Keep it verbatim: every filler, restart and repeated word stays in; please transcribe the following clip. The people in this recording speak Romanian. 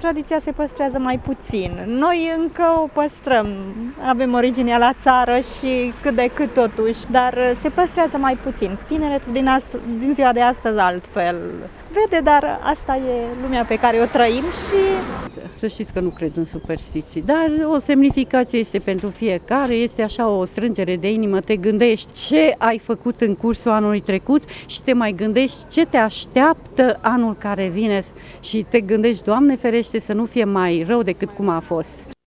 tradiția se păstrează mai puțin. Noi încă o păstrăm, avem originea la țară și cât de cât totuși, dar se păstrează mai puțin. Tineretul din, ast- din ziua de astăzi altfel vede, dar asta e lumea pe care o trăim și... Să știți că nu cred în superstiții, dar o semnificație este pentru fiecare, este așa o strângere de inimă, te gândești ce ai făcut în cursul anului trecut și te mai gândești ce te așteaptă anul care vine și te gândești, Doamne ferește, să nu fie mai rău decât cum a fost.